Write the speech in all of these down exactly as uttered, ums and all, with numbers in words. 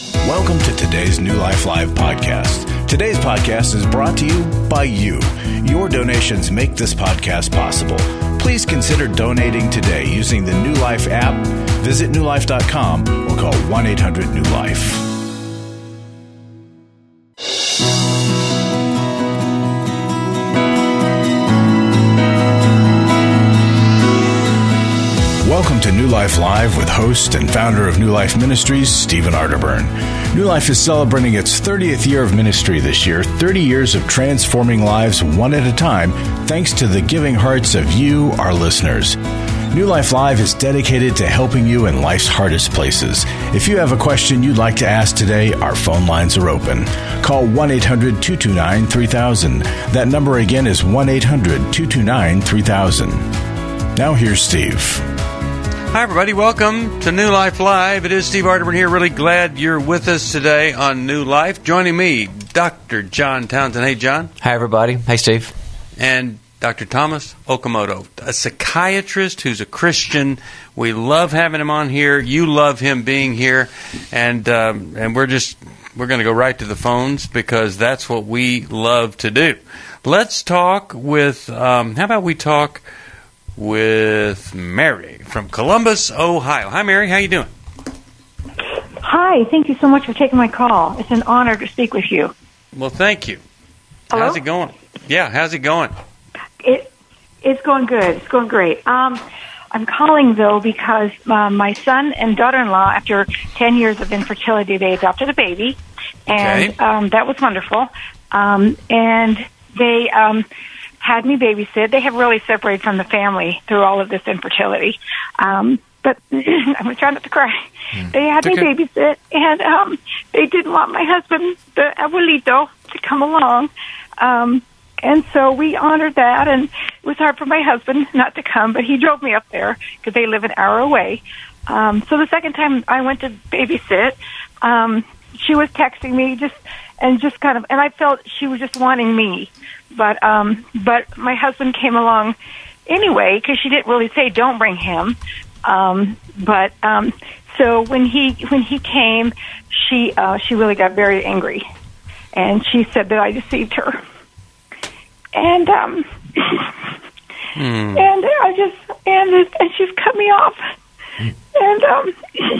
Welcome to today's New Life Live podcast. Today's podcast is brought to you by you. Your donations make this podcast possible. Please consider donating today using the New Life app. Visit new life dot com or call one eight hundred new life. Welcome to New Life Live with host and founder of New Life Ministries, Stephen Arterburn. New Life is celebrating its thirtieth year of ministry this year, thirty years of transforming lives one at a time, thanks to the giving hearts of you, our listeners. New Life Live is dedicated to helping you in life's hardest places. If you have a question you'd like to ask today, our phone lines are open. Call one eight hundred two two nine three thousand. That number again is one eight hundred two two nine three thousand. Now here's Steve. Hi, everybody. Welcome to New Life Live. It is Steve Arterburn here. Really glad you're with us today on New Life. Joining me, Doctor John Townsend. Hey, John. Hi, everybody. Hey, Steve. And Doctor Thomas Okamoto, a psychiatrist who's a Christian. We love having him on here. You love him being here. And um, and we're just, we're going to go right to the phones because that's what we love to do. Let's talk with, um, how about we talk with Mary from Columbus, Ohio. Hi, Mary. How you doing? Hi. Thank you so much for taking my call. It's an honor to speak with you. Well, thank you. Hello? How's it going? Yeah, how's it going? It It's going good. It's going great. Um, I'm calling, though, because uh, my son and daughter-in-law, after ten years of infertility, they adopted a baby, and Okay. um, that was wonderful. Um, and they... Um, had me babysit. They have really separated from the family through all of this infertility. Um, but I'm going to try not to cry. Mm. They had Okay. me babysit, and um, they didn't want my husband, the abuelito, to come along. Um, and so we honored that, and it was hard for my husband not to come, but he drove me up there because they live an hour away. Um, so the second time I went to babysit, um, she was texting me just and just kind of, and I felt she was just wanting me. But um, but my husband came along anyway because she didn't really say don't bring him. Um, but um, so when he when he came, she uh, she really got very angry, and she said that I deceived her. And um, mm. and I just and and she's cut me off. And um,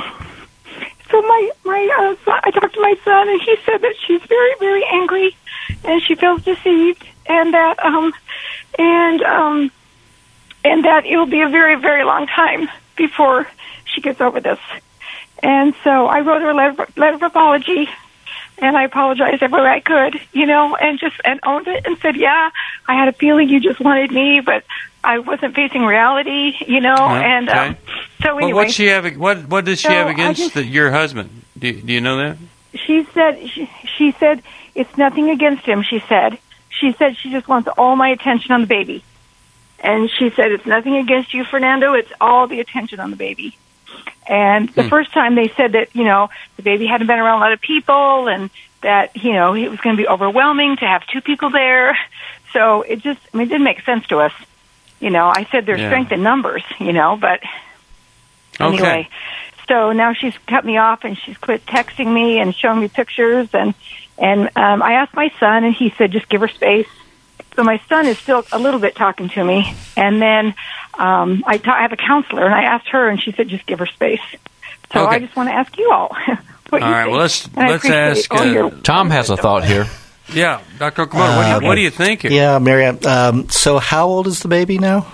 so my my uh, son, I talked to my son, and he said that she's very very angry, and she feels deceived. And that, um, and um, and that it will be a very, very long time before she gets over this. And so I wrote her a letter, letter of apology, and I apologized every way I could, you know, and just and owned it and said, yeah, I had a feeling you just wanted me, but I wasn't facing reality, you know. Okay. And um, so anyway, well, what she have? What what does she so have against just, the, your husband? Do, do you know that? She said she, she said it's nothing against him. She said. She said she just wants all my attention on the baby. And she said, it's nothing against you, Fernando. It's all the attention on the baby. And the hmm. first time they said that, you know, the baby hadn't been around a lot of people and that, you know, it was going to be overwhelming to have two people there. So it just, I mean, it didn't make sense to us. You know, I said there's yeah. strength in numbers, you know, but okay. anyway. So now she's cut me off and she's quit texting me and showing me pictures and And um, I asked my son, and he said, just give her space. So my son is still a little bit talking to me. And then um, I, ta- I have a counselor, and I asked her, and she said, just give her space. So okay. I just want to ask you all what all you right, think. well, let's, and let's ask. Uh, your- Tom has a thought here. Yeah, Doctor Okamoto, uh, what, do you, okay. what do you think here? Yeah, Mary, um, so how old is the baby now?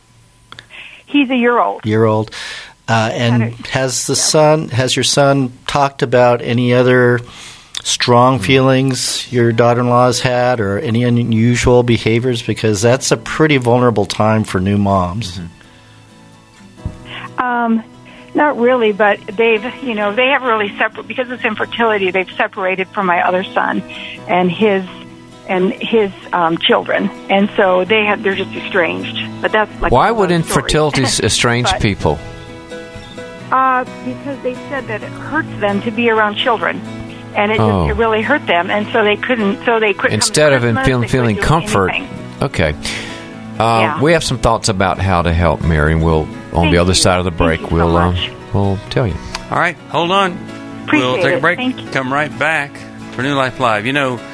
He's a year old. Year old. Uh, and has the son, has your son talked about any other strong feelings your daughter-in-law has had or any unusual behaviors? Because that's a pretty vulnerable time for new moms. Mm-hmm. Um, not really, but they've, you know, they have really separate, because it's infertility, they've separated from my other son and his and his um, children. And so they have, they're just estranged. But that's like Why would infertility estrange but, people? Uh, because they said that it hurts them to be around children. And it, oh. just, it really hurt them, and so they couldn't. So they couldn't. Instead come of feeling feeling comfort, anything. okay. Uh, yeah. We have some thoughts about how to help Mary, and we'll on Thank the other you. side of the break Thank you we'll so um, much. we'll tell you. All right, hold on. Appreciate we'll take it. a break. Thank you. Come right back for New Life Live. You know,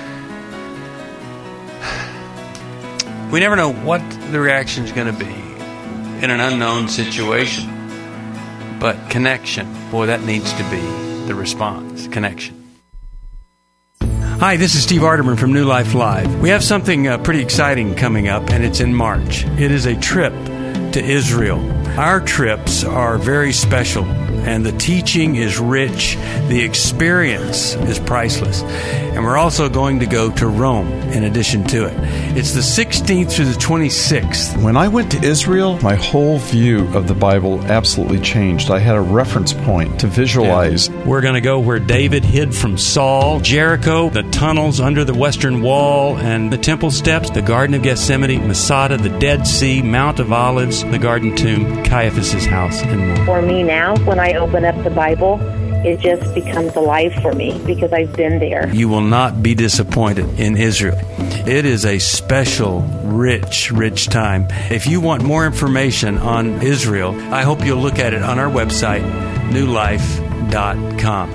we never know what the reaction is going to be in an unknown situation. But connection, boy, that needs to be the response. Connection. Hi, this is Steve Arterburn from New Life Live. We have something uh, pretty exciting coming up, and it's in March. It is a trip to Israel. Our trips are very special, and the teaching is rich. The experience is priceless. And we're also going to go to Rome in addition to it. It's the sixteenth through the twenty-sixth. When I went to Israel, my whole view of the Bible absolutely changed. I had a reference point to visualize. Yeah. We're going to go where David hid from Saul, Jericho, the tunnels under the Western Wall and the temple steps, the Garden of Gethsemane, Masada, the Dead Sea, Mount of Olives, the Garden Tomb, Caiaphas' house, and more. For me now, when I open up the Bible, it just becomes alive for me because I've been there. You will not be disappointed in Israel. It is a special, rich, rich time. If you want more information on Israel, I hope you'll look at it on our website, new life dot com.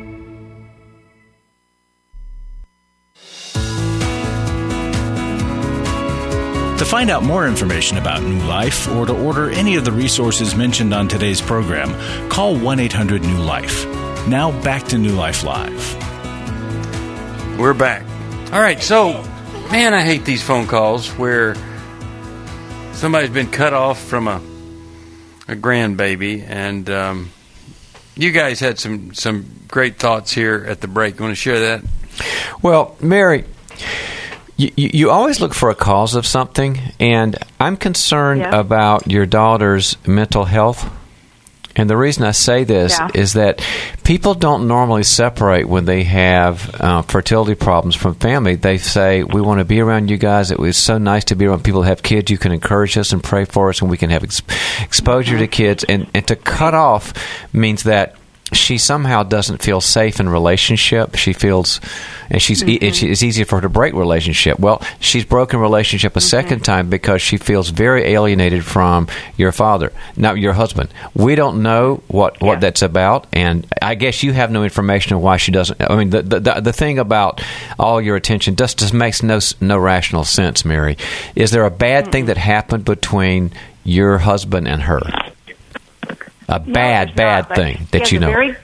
To find out more information about New Life or to order any of the resources mentioned on today's program, call one eight hundred new life. Now back to New Life Live. We're back. All right, so, man, I hate these phone calls where somebody's been cut off from a a grandbaby, and um, you guys had some, some great thoughts here at the break. You want to share that? Well, Mary, You, you always look for a cause of something, and I'm concerned Yeah. about your daughter's mental health. And the reason I say this Yeah. is that people don't normally separate when they have uh, fertility problems from family. They say, we want to be around you guys. It was so nice to be around people that have kids. You can encourage us and pray for us, and we can have ex- exposure Mm-hmm. to kids. And, and to cut off means that she somehow doesn't feel safe in relationship. She feels, and she's Mm-hmm. e- it's easier for her to break relationship. Well, she's broken relationship a mm-hmm. second time because she feels very alienated from your father, not your husband. We don't know what, what Yeah. that's about, and I guess you have no information on why she doesn't. I mean, the the, the, the thing about all your attention just, just makes no no rational sense, Mary. Is there a bad mm-hmm. thing that happened between your husband and her? A No, bad, it's bad not, but thing she that has you a know. Very,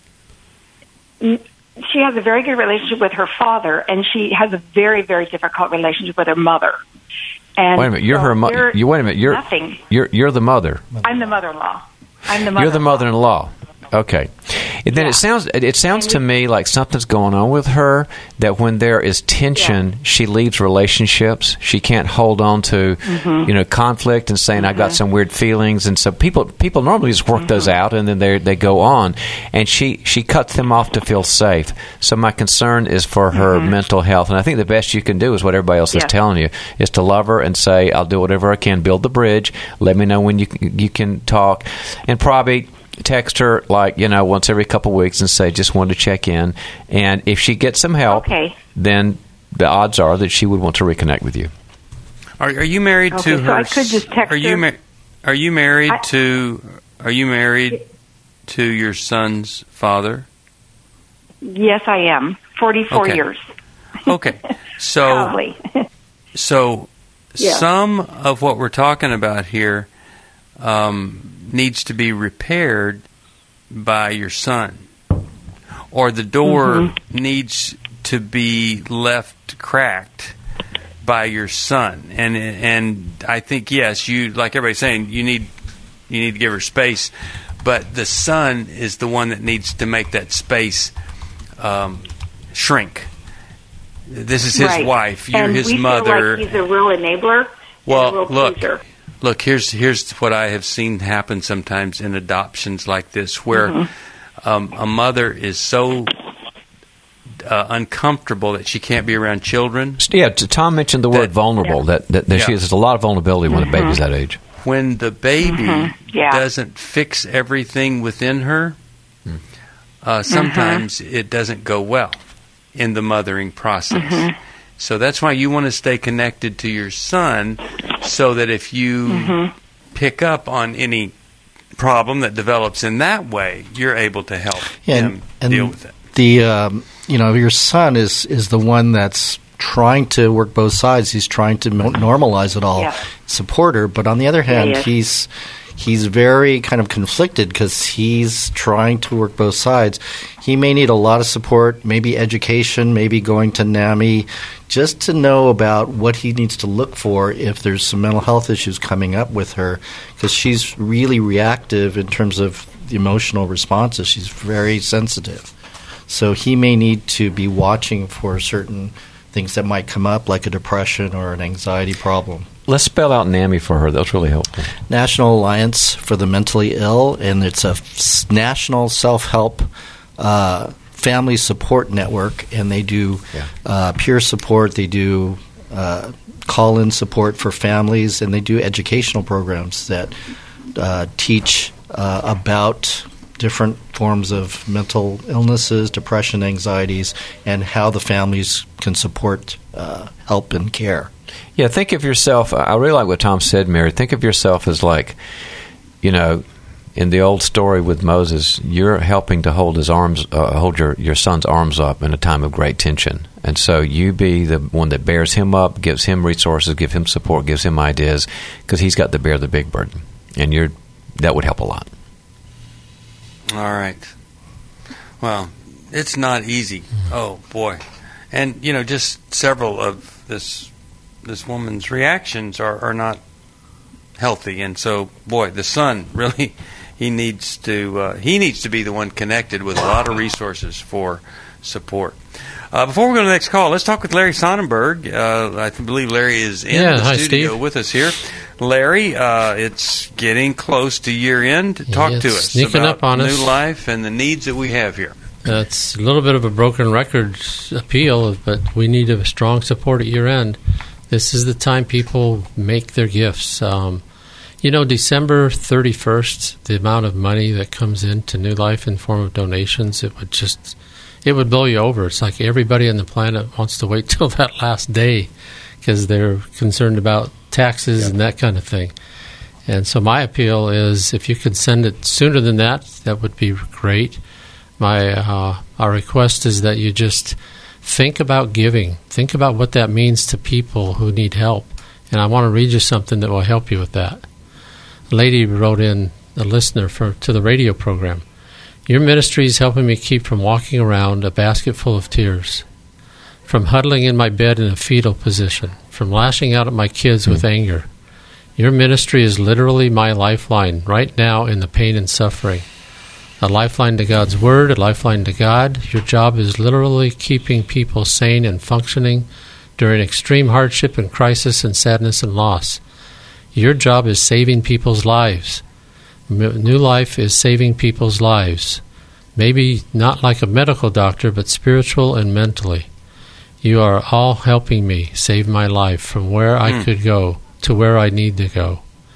she has a very good relationship with her father, and she has a very, very difficult relationship with her mother. And Wait a minute, you're so her mother. You wait a minute, you're nothing. You're you're the mother. I'm the mother-in-law. I'm the mother. You're the mother-in-law. Okay. And then Yeah. it sounds it sounds to me like something's going on with her, that when there is tension, Yeah. she leaves relationships. She can't hold on to Mm-hmm. you know conflict and saying I got some weird feelings, and so people people normally just work Mm-hmm. those out and then they they go on, and she she cuts them off to feel safe. So my concern is for her Mm-hmm. mental health, and I think the best you can do is what everybody else is Yes. telling you, is to love her and say I'll do whatever I can, build the bridge. Let me know when you you can talk, and probably text her like you know once every couple of weeks and say just wanted to check in, and if she gets some help, Okay. then the odds are that she would want to reconnect with you. Are, are you married Okay, to so her? I could just text are you her. ma- Are you married I- to? Are you married to your son's father? Yes, I am. Forty-four Okay. years. Okay, so Probably. so Yeah. some of what we're talking about here um, needs to be repaired by your son, or the door Mm-hmm. needs to be left cracked by your son. And and I think yes, you like everybody's saying you need you need to give her space, but the son is the one that needs to make that space um, shrink. This is his Right. wife. You're and his we mother. Feel like he's a real enabler. Well, and a real look, pleaser. look. Here's here's what I have seen happen sometimes in adoptions like this, where Mm-hmm. um, a mother is so uh, uncomfortable that she can't be around children. Yeah, t- Tom mentioned the word That- vulnerable. That, that, that Yeah. she has a lot of vulnerability when a baby's that age. When the baby Mm-hmm. Yeah. doesn't fix everything within her, Hmm. uh, sometimes it doesn't go well in the mothering process. Mm-hmm. So that's why you want to stay connected to your son, so that if you Mm-hmm. pick up on any problem that develops in that way, you're able to help yeah, him and, and deal with it. The um, you know, your son is is the one that's trying to work both sides. He's trying to mo- normalize it all, Yeah. support her. But on the other hand, Yeah, yeah. he's he's very kind of conflicted because he's trying to work both sides. He may need a lot of support, maybe education, maybe going to NAMI, just to know about what he needs to look for if there's some mental health issues coming up with her, because she's really reactive in terms of the emotional responses. She's very sensitive. So he may need to be watching for certain things that might come up, like a depression or an anxiety problem. Let's spell out NAMI for her. That's really helpful. National Alliance for the Mentally Ill, and it's a f- national self-help uh, family support network, and they do Yeah. uh, peer support, they do uh, call-in support for families, and they do educational programs that uh, teach uh, about different forms of mental illnesses, depression, anxieties, and how the families can support uh, help and care. Yeah, think of yourself. I really like what Tom said, Mary. Think of yourself as like, you know, in the old story with Moses, you're helping to hold his arms, uh, hold your, your son's arms up in a time of great tension. And so you be the one that bears him up, gives him resources, give him support, gives him ideas, because he's got to bear the big burden. And you're that would help a lot. All right. Well, it's not easy. Oh, boy. And, you know, just several of this this woman's reactions are, are not healthy. And so, boy, the son really, he needs to uh, he needs to be the one connected with a lot of resources for support. Uh, before we go to the next call, let's talk with Larry Sonnenberg. Uh, I believe Larry is in yeah, the hi, studio Steve. with us here. Larry, uh, it's getting close to year end. Talk Yeah, to it's us sneaking about up on New us. Life and the needs that we have here. It's a little bit of a broken record appeal, but we need a strong support at year end. This is the time people make their gifts. Um, you know, December thirty-first, the amount of money that comes into New Life in form of donations, it would just, it would blow you over. It's like everybody on the planet wants to wait till that last day because they're concerned about taxes and that kind of thing. And so my appeal is if you could send it sooner than that, that would be great. My uh, our request is that you just think about giving. Think about what that means to people who need help. And I want to read you something that will help you with that. A lady wrote in, a listener for to the radio program, "Your ministry is helping me keep from walking around a basket full of tears, from huddling in my bed in a fetal position, from lashing out at my kids with anger. Your ministry is literally my lifeline right now in the pain and suffering. A lifeline to God's Word, a lifeline to God. Your job is literally keeping people sane and functioning during extreme hardship and crisis and sadness and loss. Your job is saving people's lives. New Life is saving people's lives. Maybe not like a medical doctor, but spiritual and mentally. You are all helping me save my life from where I Mm. could go to where I need to go."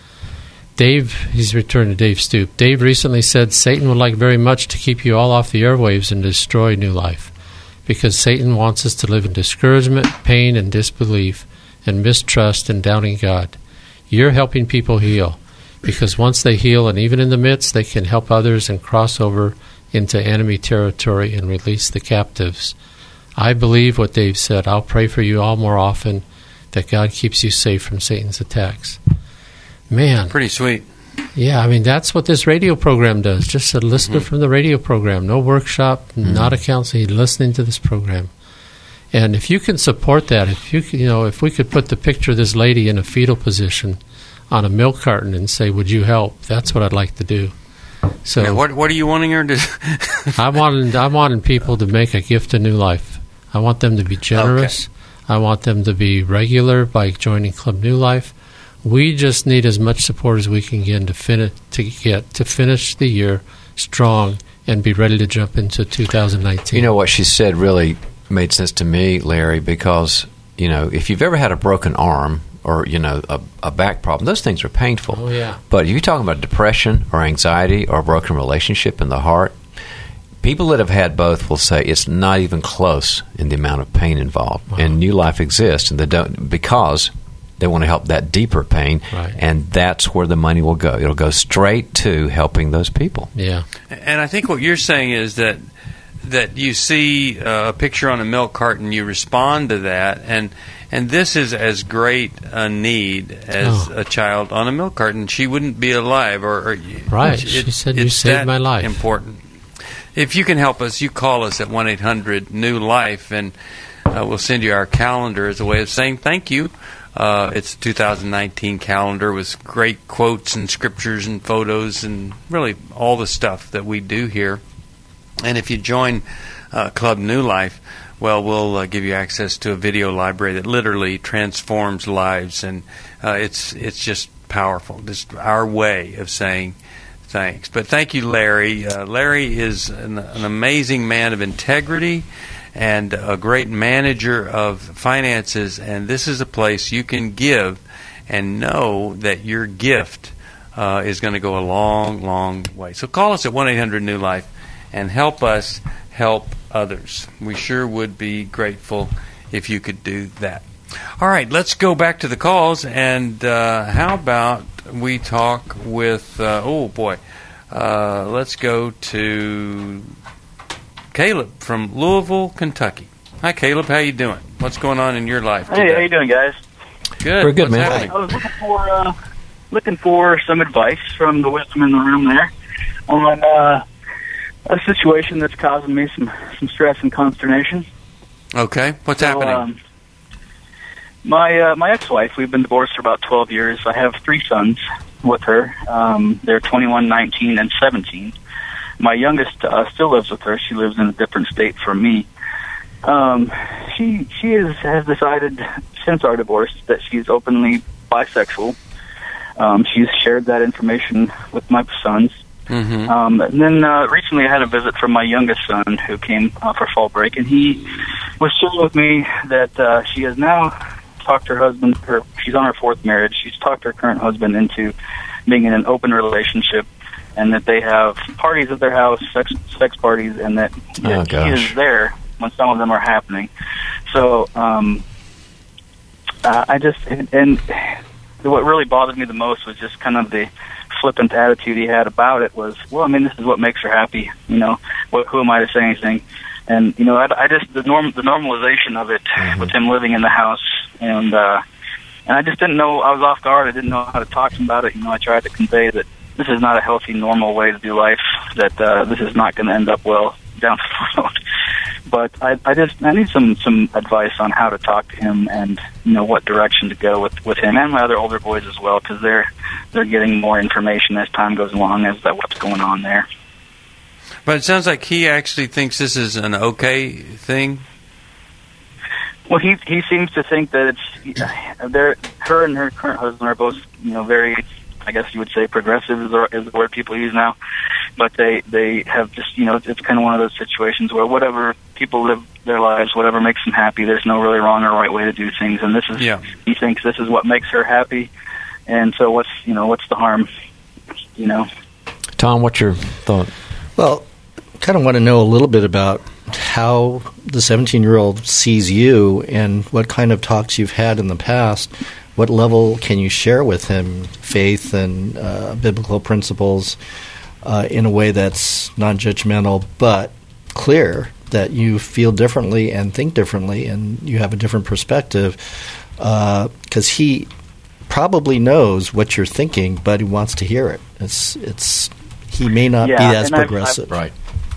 Dave, he's returned to Dave Stoop. Dave recently said Satan would like very much to keep you all off the airwaves and destroy New Life, because Satan wants us to live in discouragement, pain, and disbelief, and mistrust and doubting God. You're helping people heal, because once they heal, and even in the midst, they can help others and cross over into enemy territory and release the captives. I believe what Dave said. I'll pray for you all more often, that God keeps you safe from Satan's attacks. Man. Pretty sweet. Yeah, I mean, that's what this radio program does. Just a listener mm-hmm. from the radio program. No workshop, mm-hmm. not a counselor, listening to this program. And if you can support that, if you you know, if we could put the picture of this lady in a fetal position on a milk carton and say, "Would you help?" That's what I'd like to do. So, now, what what are you wanting her to? I wanted I wanted people to make a gift to New Life. I want them to be generous. Okay. I want them to be regular by joining Club New Life. We just need as much support as we can get to finish to get to finish the year strong and be ready to jump into two thousand nineteen. You know what she said really made sense to me, Larry, because you know if you've ever had a broken arm or you know a, a back problem, those things are painful. Oh yeah. But if you're talking about depression or anxiety or a broken relationship in the heart, people that have had both will say it's not even close in the amount of pain involved. Wow. And New Life exists, and they don't because They want to help that deeper pain, right. and that's where the money will go. It'll go straight to helping those people. Yeah. And I think what you're saying is that that you see a picture on a milk carton, you respond to that, and and this is as great a need as oh. a child on a milk carton. She wouldn't be alive, or, or right. It, she said, it's "You saved that my life." Important. If you can help us, you call us at one eight hundred new life, and uh, we'll send you our calendar as a way of saying thank you. Uh, it's a two thousand nineteen calendar with great quotes and scriptures and photos and really all the stuff that we do here. And if you join uh, Club New Life, well, we'll uh, give you access to a video library that literally transforms lives, and uh, it's it's just powerful. Just our way of saying thanks. But thank you, Larry. Uh, Larry is an, an amazing man of integrity and a great manager of finances, and this is a place you can give and know that your gift uh, is going to go a long, long way. So call us at one eight hundred new life and help us help others. We sure would be grateful if you could do that. All right, let's go back to the calls, and uh, how about we talk with, uh, oh boy, uh, let's go to Caleb from Louisville, Kentucky. Hi, Caleb. How you doing? What's going on in your life today? Hey, how you doing, guys? Good. We're good, What's man. happening? I was looking for uh, looking for some advice from the wisdom in the room there on uh, a situation that's causing me some, some stress and consternation. Okay. What's so, happening? Um, my uh, my ex-wife, we've been divorced for about twelve years. I have three sons with her. Um, they're twenty-one, nineteen, and seventeen. My youngest uh, still lives with her. She lives in a different state from me. Um, she she is, has decided since our divorce that she's openly bisexual. Um, she's shared that information with my sons. Mm-hmm. Um, and then uh, recently I had a visit from my youngest son who came uh, for fall break, and he was sharing with me that uh, she has now talked her husband, her, she's on her fourth marriage, she's talked her current husband into being in an open relationship, and that they have parties at their house, sex sex parties, and that, Oh, that he is there when some of them are happening. So um, uh, I just, and, and what really bothered me the most was just kind of the flippant attitude he had about it was, well, I mean, this is what makes her happy, you know, what, who am I to say anything? And, you know, I, I just, the norm, the normalization of it mm-hmm. with him living in the house, and, uh, and I just didn't know, I was off guard, I didn't know how to talk to him about it, you know, I tried to convey that this is not a healthy, normal way to do life, that, uh, this is not going to end up well down the road. But I, I just, I need some, some advice on how to talk to him and, you know, what direction to go with, with him and my other older boys as well, because they're, they're getting more information as time goes along as to what's going on there. But it sounds like he actually thinks this is an okay thing. Well, he he seems to think that it's, they're, her and her current husband are both, you know, very, I guess you would say progressive is the, is the word people use now. But they, they have just, you know, it's kind of one of those situations where whatever people live their lives, whatever makes them happy, there's no really wrong or right way to do things. And this is, yeah. he thinks this is what makes her happy. And so what's, you know, what's the harm, you know? Tom, what's your thought? Well, I kind of want to know a little bit about how the seventeen-year-old sees you and what kind of talks you've had in the past. What level can you share with him faith and uh, biblical principles uh, in a way that's non-judgmental but clear, that you feel differently and think differently and you have a different perspective? Because uh, he probably knows what you're thinking, but he wants to hear it. It's it's he may not yeah, be as progressive. I've, I've, right.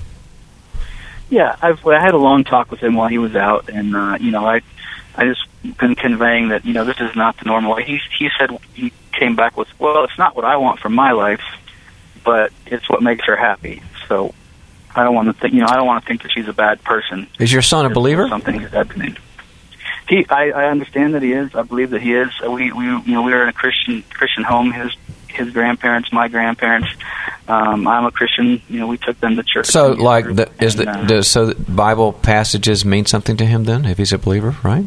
Yeah, I've I had a long talk with him while he was out, and uh, you know, I I just been conveying that, you know, this is not the normal way. He he said, he came back with, well, it's not what I want from my life, but it's what makes her happy. So I don't want to think, you know, I don't want to think that she's a bad person. Is your son a believer? Something is happening. He, I, I understand that he is. I believe that he is. We, we, you know, we are in a Christian Christian home. His his grandparents, my grandparents. Um, I'm a Christian. You know, we took them to church. So, like, the, is and, the, uh, does, so the Bible passages mean something to him then, if he's a believer, right?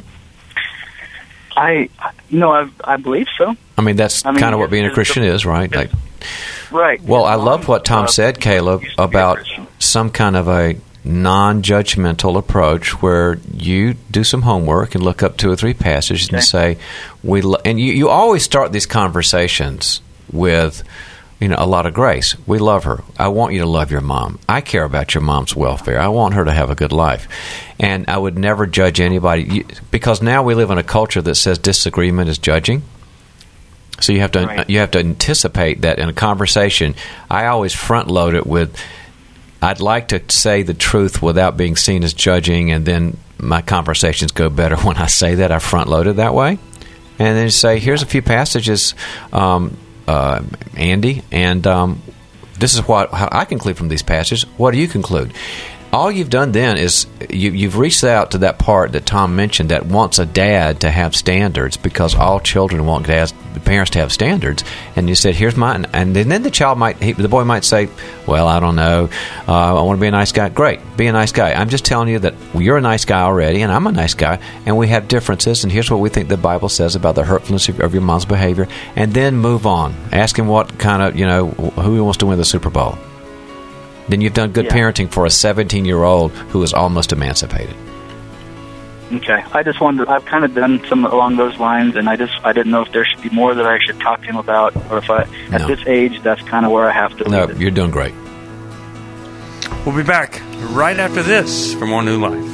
I, you know, I, I believe so. I mean, that's I mean, kind of what being a it's- Christian is, right? Like, Right. well, I His love mom, what Tom uh, said, Caleb, used to be a about Christian. some kind of a non-judgmental approach where you do some homework and look up two or three passages okay. and say, "We," lo-, and you, you always start these conversations with, you know, a lot of grace. We love her. I want you to love your mom. I care about your mom's welfare. I want her to have a good life. And I would never judge anybody, because now we live in a culture that says disagreement is judging. So you have to right. you have to anticipate that in a conversation. I always front load it with, I'd like to say the truth without being seen as judging, and then my conversations go better when I say that. I front load it that way. And then say, here's a few passages, um, uh, Andy, and um, this is what how I conclude from these passages. What do you conclude? All you've done then is you, you've reached out to that part that Tom mentioned that wants a dad to have standards, because all children want dads, parents to have standards. And you said, "Here's mine," and then, then the child might, he, the boy might say, "Well, I don't know. Uh, I want to be a nice guy." Great, be a nice guy. I'm just telling you that you're a nice guy already, and I'm a nice guy, and we have differences. And here's what we think the Bible says about the hurtfulness of, of your mom's behavior, and then move on. Ask him what kind of, you know, who wants to win the Super Bowl. Then you've done good yeah. parenting for a seventeen-year-old who is almost emancipated. Okay. I just wanted to, I've kind of done some along those lines, and I just I didn't know if there should be more that I should talk to him about, or if I, at no. this age, that's kind of where I have to No, leave it. You're doing great. We'll be back right after this from One New Life.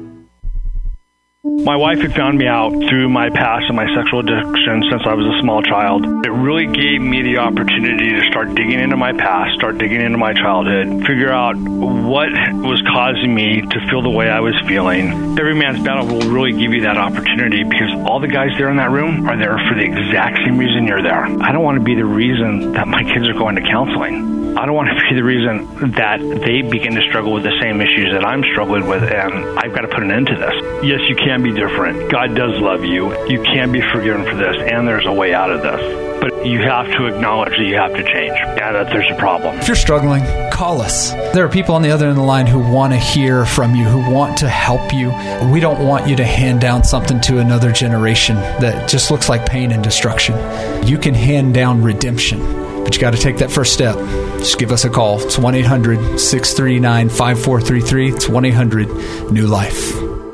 My wife had found me out through my past and my sexual addiction since I was a small child. It really gave me the opportunity to start digging into my past, start digging into my childhood, figure out what was causing me to feel the way I was feeling. Every Man's Battle will really give you that opportunity, because all the guys there in that room are there for the exact same reason you're there. I don't want to be the reason that my kids are going to counseling. I don't want to be the reason that they begin to struggle with the same issues that I'm struggling with, and I've got to put an end to this. Yes, you can be different. God does love you. You can be forgiven for this, and there's a way out of this. But you have to acknowledge that you have to change, and that there's a problem. If you're struggling, call us. There are people on the other end of the line who want to hear from you, who want to help you. We don't want you to hand down something to another generation that just looks like pain and destruction. You can hand down redemption, but you got to take that first step. Just give us a call. It's one eight hundred six three nine five four three three. It's one eight hundred new life.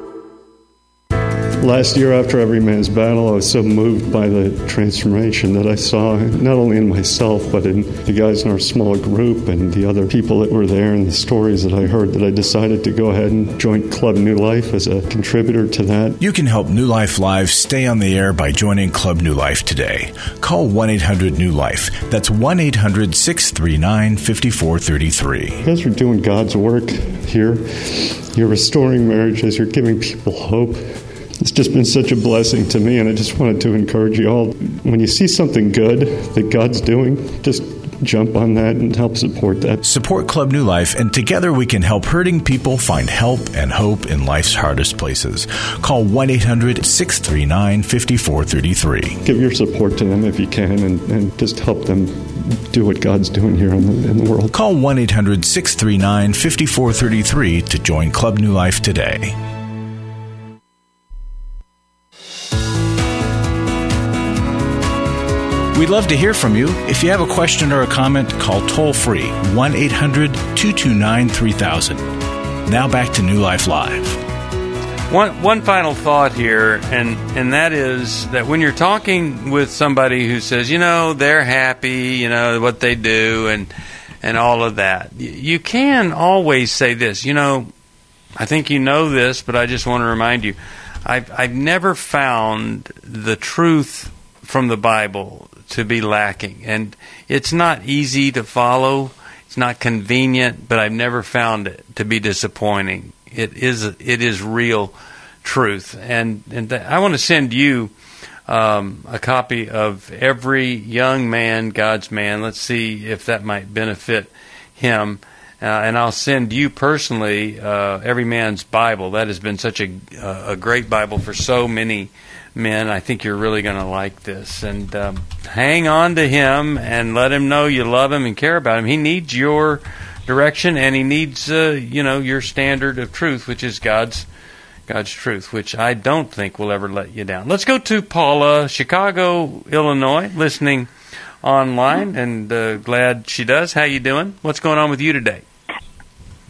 Last year, after Every Man's Battle, I was so moved by the transformation that I saw, not only in myself, but in the guys in our small group and the other people that were there and the stories that I heard, that I decided to go ahead and join Club New Life as a contributor to that. You can help New Life Live stay on the air by joining Club New Life today. Call one eight hundred new life. That's one eight hundred six three nine five four three three. You guys are doing God's work here. You're restoring marriages. You're giving people hope. It's just been such a blessing to me, and I just wanted to encourage you all. When you see something good that God's doing, just jump on that and help support that. Support Club New Life, and together we can help hurting people find help and hope in life's hardest places. Call one eight hundred six three nine five four three three. Give your support to them if you can, and, and just help them do what God's doing here in the, in the world. Call one eight hundred six three nine five four three three to join Club New Life today. We'd love to hear from you. If you have a question or a comment, call toll-free one eight hundred two two nine three thousand. Now back to New Life Live. One one final thought here, and, and that is that when you're talking with somebody who says, you know, they're happy, you know, what they do and and all of that, you can always say this, you know, I think you know this, but I just want to remind you, I've, I've never found the truth from the Bible to be lacking, and it's not easy to follow, it's not convenient, but I've never found it to be disappointing. It is it is real truth, and and th- I want to send you um, a copy of Every Young Man, God's Man. Let's see if that might benefit him, uh, and I'll send you personally uh, Every Man's Bible. That has been such a a great Bible for so many men. I think you're really going to like this, and um, hang on to him and let him know you love him and care about him. He needs your direction, and he needs uh, you know your standard of truth, which is God's God's truth, which I don't think will ever let you down. Let's go to Paula, Chicago, Illinois, listening online, and uh, glad she does. How you doing? What's going on with you today?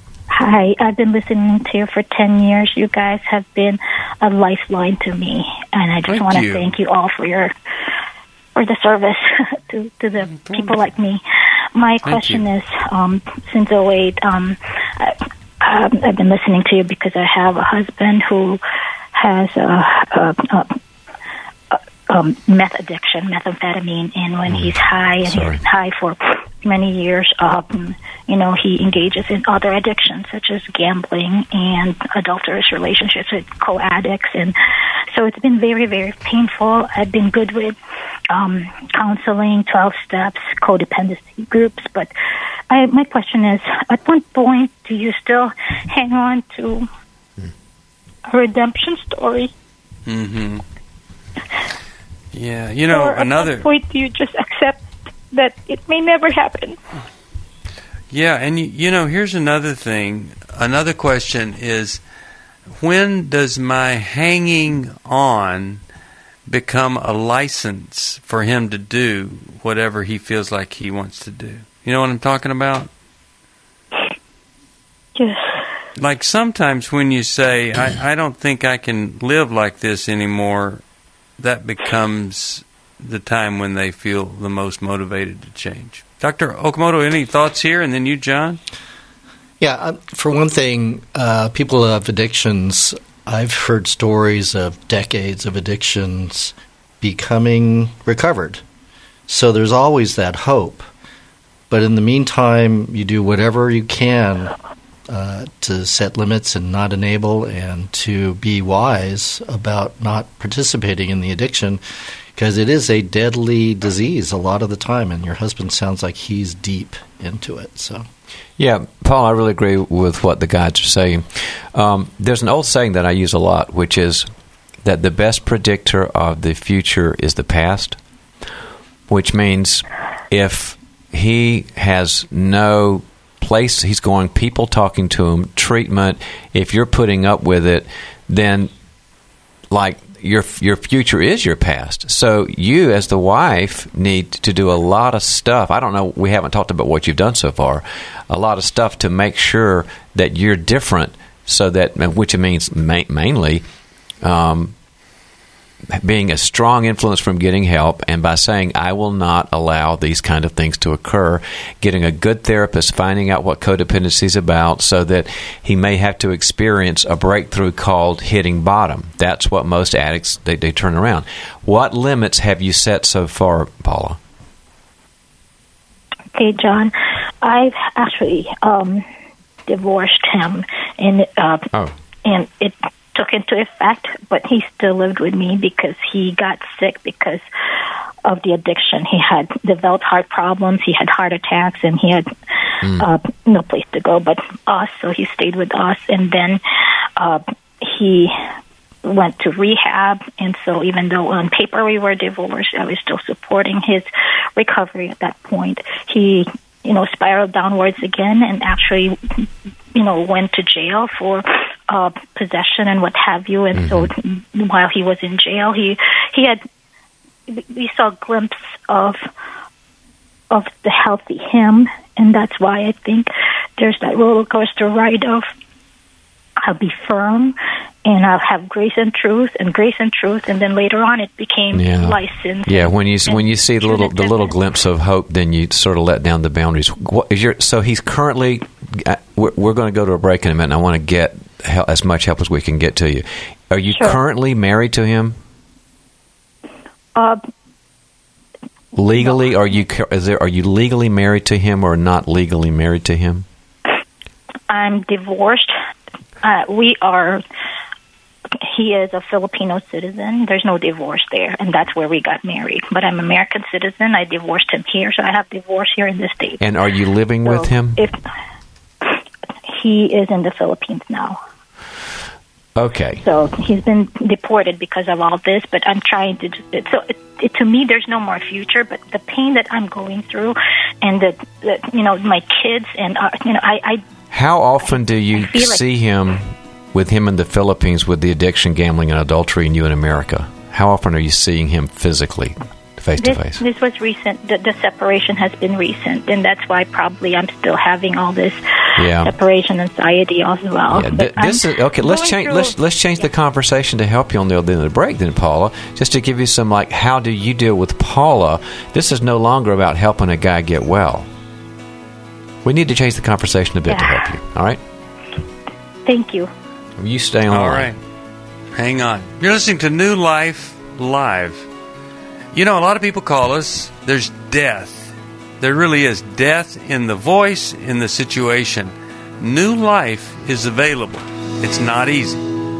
Hi, I've been listening to you for ten years. You guys have been a lifeline to me, and I just Thank want to you. thank you all for your for the service to, to the people like me. My Thank question you. is, um, since oh eight, um, I, um, I've been listening to you because I have a husband who has a, a, a, a um, meth addiction, methamphetamine, and when he's high, and Sorry. he's high for many years, um, you know, he engages in other addictions such as gambling and adulterous relationships with co-addicts. And so it's been very, very painful. I've been good with um, counseling, twelve steps, codependency groups. But I, my question is, at what point do you still hang on to a redemption story? Mm-hmm. Yeah, you know, or at another... what point do you just accept that it may never happen? Yeah, and you, you know, here's another thing. Another question is, when does my hanging on become a license for him to do whatever he feels like he wants to do? You know what I'm talking about? Yes. Like sometimes when you say, I, I don't think I can live like this anymore, that becomes the time when they feel the most motivated to change. Doctor Okamoto, any thoughts here? And then you, John? Yeah, uh, for one thing, uh, people who have addictions, I've heard stories of decades of addictions becoming recovered. So there's always that hope. But in the meantime, you do whatever you can uh, to set limits and not enable, and to be wise about not participating in the addiction, because it is a deadly disease a lot of the time, and your husband sounds like he's deep into it. So, yeah, Paul, I really agree with what the guys are saying. Um, there's an old saying that I use a lot, which is that the best predictor of the future is the past, which means if he has no place he's going, people talking to him, treatment, if you're putting up with it, then like your your future is your past. So you as the wife need to do a lot of stuff. I don't know, we haven't talked about what you've done so far. A lot of stuff to make sure that you're different, so that, which means ma- mainly um, being a strong influence from getting help, and by saying, I will not allow these kind of things to occur, getting a good therapist, finding out what codependency is about, so that he may have to experience a breakthrough called hitting bottom. That's what most addicts, they, they turn around. What limits have you set so far, Paula? Okay, John, I've actually um, divorced him, and uh, oh. and it took into effect, but he still lived with me because he got sick because of the addiction. He had developed heart problems, he had heart attacks, and he had mm. uh, no place to go but us, so he stayed with us. And then uh, he went to rehab, and so even though on paper we were divorced, I was still supporting his recovery at that point. He, you know, spiraled downwards again, and actually, you know, went to jail for uh, possession and what have you. And mm-hmm. so while he was in jail, he he had we saw a glimpse of of the healthy him, and that's why I think there's that roller coaster ride of I'll be firm and I'll have grace and truth and grace and truth, and then later on it became yeah. license. Yeah, when you when you see the little the little glimpse of hope, then you sort of let down the boundaries. What is your, so he's currently. We're, we're going to go to a break in a minute, and I want to get help, as much help as we can get to you. Are you sure. currently married to him? Uh, legally, no. are you is there? Are you legally married to him or not legally married to him? I'm divorced. Uh, we are. He is a Filipino citizen. There's no divorce there, and that's where we got married. But I'm an American citizen. I divorced him here, so I have divorce here in the States. And are you living so with him? If he is in the Philippines now. Okay. So he's been deported because of all this, but I'm trying to. Just, so it, it, to me, there's no more future. But the pain that I'm going through, and the, the you know my kids, and uh, you know I, I. How often do you like see him with him in the Philippines with the addiction, gambling, and adultery, and you in America? How often are you seeing him physically face to face? This was recent. The, the separation has been recent, and that's why probably I'm still having all this yeah. separation anxiety as well. Yeah, th- this is, okay, let's change. Through, let's let's change yeah. the conversation to help you on the other end of the break, then, Paula. Just to give you some like, how do you deal with Paula? This is no longer about helping a guy get well. We need to change the conversation a bit yeah. to help you. All right. Thank you. You stay on. All right. Hang on. You're listening to New Life Live. You know, a lot of people call us. There's death. There really is death in the voice, in the situation. New life is available. It's not easy.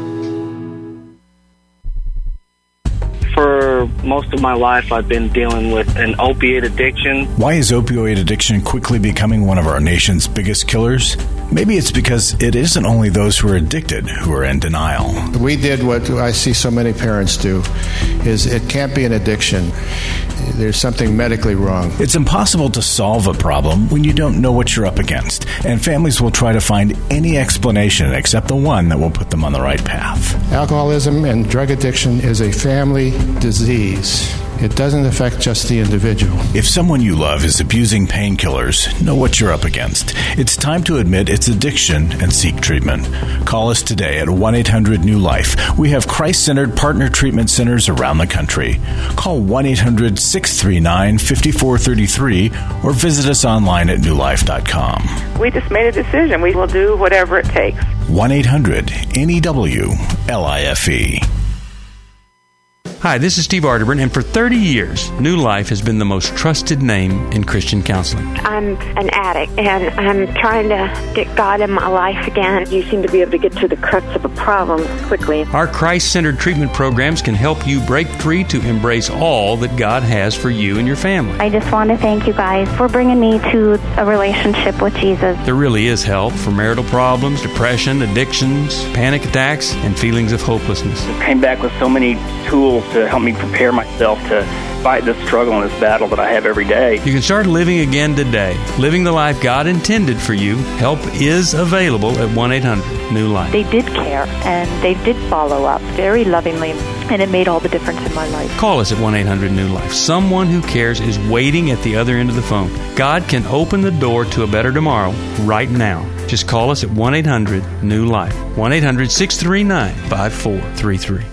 For most of my life, I've been dealing with an opiate addiction. Why is opioid addiction quickly becoming one of our nation's biggest killers? Maybe it's because it isn't only those who are addicted who are in denial. We did what I see so many parents do, is it can't be an addiction. There's something medically wrong. It's impossible to solve a problem when you don't know what you're up against, and families will try to find any explanation except the one that will put them on the right path. Alcoholism and drug addiction is a family disease. It doesn't affect just the individual. If someone you love is abusing painkillers, know what you're up against. It's time to admit it's addiction and seek treatment. Call us today at one eight hundred new life. We have Christ-centered partner treatment centers around the country. Call one eight hundred six three nine five four three three or visit us online at new life dot com. We just made a decision. We will do whatever it takes. one eight hundred N E W L I F E. Hi, this is Steve Arterburn, and for thirty years, New Life has been the most trusted name in Christian counseling. I'm an addict, and I'm trying to get God in my life again. You seem to be able to get to the crux of a problem quickly. Our Christ-centered treatment programs can help you break free to embrace all that God has for you and your family. I just want to thank you guys for bringing me to a relationship with Jesus. There really is help for marital problems, depression, addictions, panic attacks, and feelings of hopelessness. I came back with so many tools to help me prepare myself to fight this struggle and this battle that I have every day. You can start living again today, living the life God intended for you. Help is available at one eight hundred new life. They did care, and they did follow up very lovingly, and it made all the difference in my life. Call us at one eight hundred new life. Someone who cares is waiting at the other end of the phone. God can open the door to a better tomorrow right now. Just call us at one eight hundred new life. one eight hundred six three nine five four three three.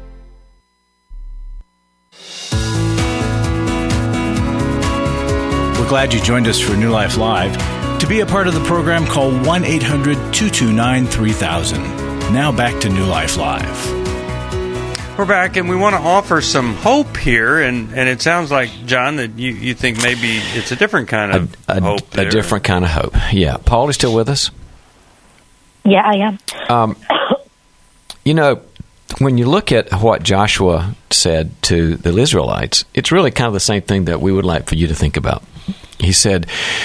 Glad you joined us for New Life Live. To be a part of the program, call one eight hundred two two nine three thousand. Now back to New Life Live. We're back, and we want to offer some hope here, and, and it sounds like, John, that you, you think maybe it's a different kind of a, a, hope there. A different kind of hope, yeah. Paul is still with us? Yeah, I am. Um, you know, when you look at what Joshua said to the Israelites, it's really kind of the same thing that we would like for you to think about. He said,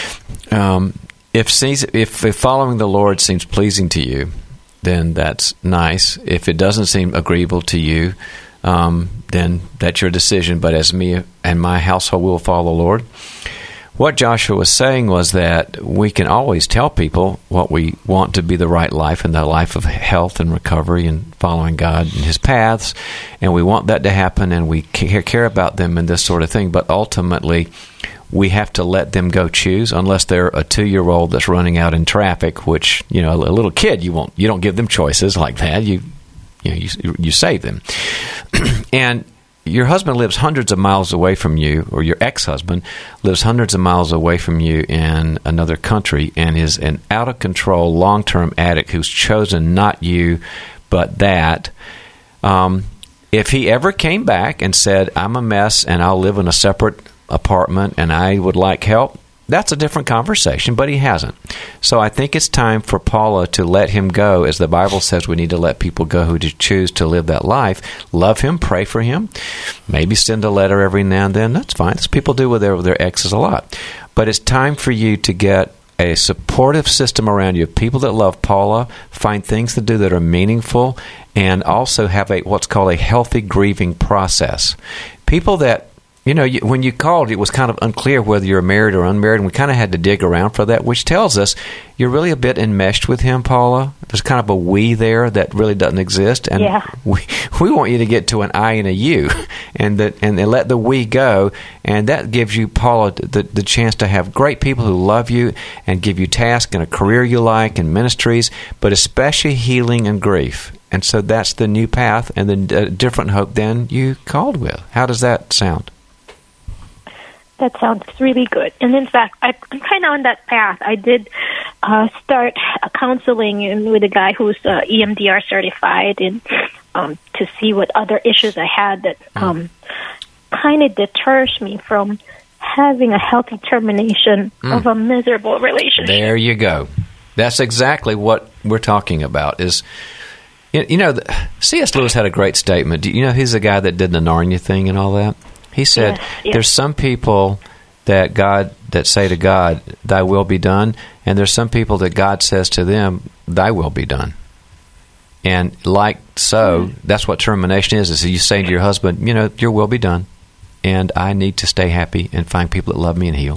um, if, sees, if if following the Lord seems pleasing to you, then that's nice. If it doesn't seem agreeable to you, um, then that's your decision. But as me and my household will follow the Lord. What Joshua was saying was that we can always tell people what we want to be the right life and the life of health and recovery and following God and His paths, and we want that to happen, and we care about them and this sort of thing. But ultimately, we have to let them go choose, unless they're a two-year-old that's running out in traffic, which, you know, a little kid, you won't, you don't give them choices like that. You, you know, you, you save them. And your husband lives hundreds of miles away from you, or your ex-husband lives hundreds of miles away from you in another country and is an out-of-control, long-term addict who's chosen not you, but that. Um, if he ever came back and said, I'm a mess and I'll live in a separate apartment and I would like help, that's a different conversation, but he hasn't. So I think it's time for Paula to let him go, as the Bible says we need to let people go who choose to live that life. Love him, pray for him, maybe send a letter every now and then. That's fine. That's people do with their, with their exes a lot. But it's time for you to get a supportive system around you, people that love Paula, find things to do that are meaningful, and also have a what's called a healthy grieving process. People that you know, you, when you called, it was kind of unclear whether you're married or unmarried, and we kind of had to dig around for that, which tells us you're really a bit enmeshed with him, Paula. There's kind of a we there that really doesn't exist, and yeah. we we want you to get to an I and a you, and that and, and let the we go, and that gives you, Paula, the the chance to have great people who love you and give you tasks and a career you like and ministries, but especially healing and grief. And so that's the new path and the uh, different hope than you called with. How does that sound? That sounds really good. And in fact, I, I'm kind of on that path. I did uh, start uh, counseling in, with a guy who's uh, E M D R certified, and um, to see what other issues I had that um, kind of deters me from having a healthy termination mm. of a miserable relationship. There you go. That's exactly what we're talking about. Is you know, C S Lewis had a great statement. You know, he's the guy that did the Narnia thing and all that. He said, yes, yes. there's some people that God that say to God, "Thy will be done," and there's some people that God says to them, "Thy will be done." And like so, mm-hmm. that's what termination is. Is you saying to your husband, "You know, your will be done, and I need to stay happy and find people that love me and heal."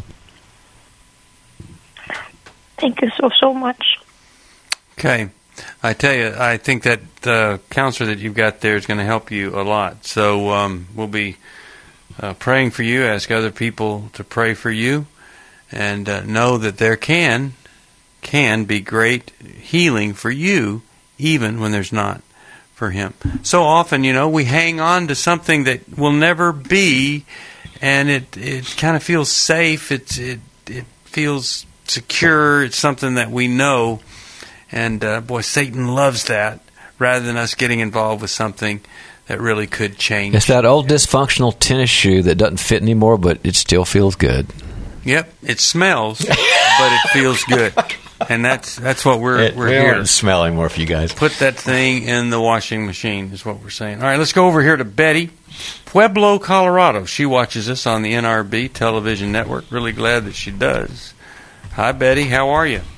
Thank you so so much. Okay. I tell you, I think that uh, counselor that you've got there is going to help you a lot. So um, we'll be uh, praying for you. Ask other people to pray for you, and uh, know that there can can be great healing for you, even when there's not for him. So often, you know, we hang on to something that will never be, and it it kind of feels safe. It's it it feels secure. It's something that we know. And, uh, boy, Satan loves that, rather than us getting involved with something that really could change. It's that old dysfunctional tennis shoe that doesn't fit anymore, but it still feels good. Yep, it smells, but it feels good. And that's that's what we're, it, we're we here. aren't smelling more for you guys. Put that thing in the washing machine is what we're saying. All right, let's go over here to Betty, Pueblo, Colorado. She watches us on the N R B television network. Really glad that she does. Hi, Betty. How are you?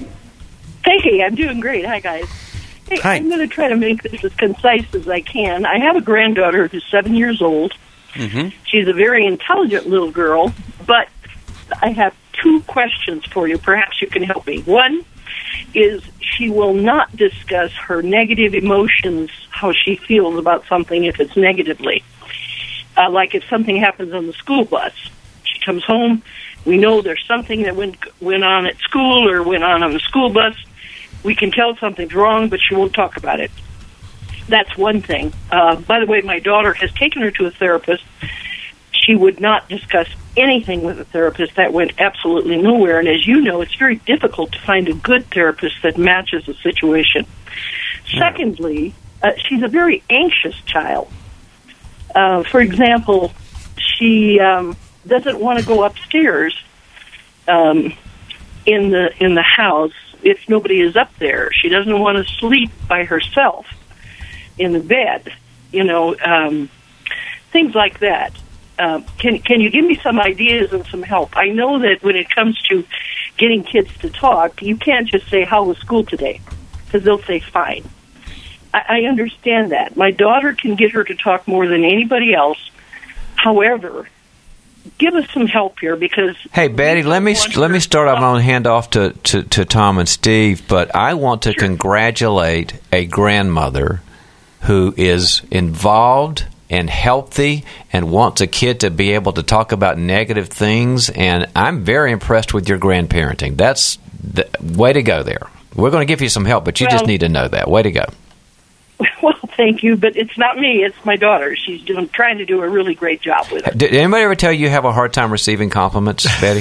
Hey, I'm doing great. Hi, guys. Hey, Hi. I'm going to try to make this as concise as I can. I have a granddaughter who's seven years old. Mm-hmm. She's a very intelligent little girl, but I have two questions for you. Perhaps you can help me. One is she will not discuss her negative emotions, how she feels about something if it's negatively. Uh, like if something happens on the school bus. She comes home, we know there's something that went, went on at school or went on on the school bus. We can tell something's wrong, but she won't talk about it. That's one thing. Uh, by the way, my daughter has taken her to a therapist. She would not discuss anything with a therapist. That went absolutely nowhere. And as you know, it's very difficult to find a good therapist that matches the situation. Yeah. Secondly, uh, she's a very anxious child. Uh, for example, she um, doesn't want to go upstairs um, in the in the house if nobody is up there. She doesn't want to sleep by herself in the bed, you know, um, things like that. Uh, can can you give me some ideas and some help? I know that when it comes to getting kids to talk, you can't just say, "How was school today?" because they'll say, "Fine." I, I understand that. My daughter can get her to talk more than anybody else. However, give us some help here because... Hey, Betty, let me let me start. I'm going to hand off to, to, to Tom and Steve, but I want to sure. congratulate a grandmother who is involved and healthy and wants a kid to be able to talk about negative things, and I'm very impressed with your grandparenting. That's the way to go there. We're going to give you some help, but you well, just need to know that. Way to go. Well, thank you, but it's not me. It's my daughter. She's doing, trying to do a really great job with it. Did anybody ever tell you you have a hard time receiving compliments, Betty?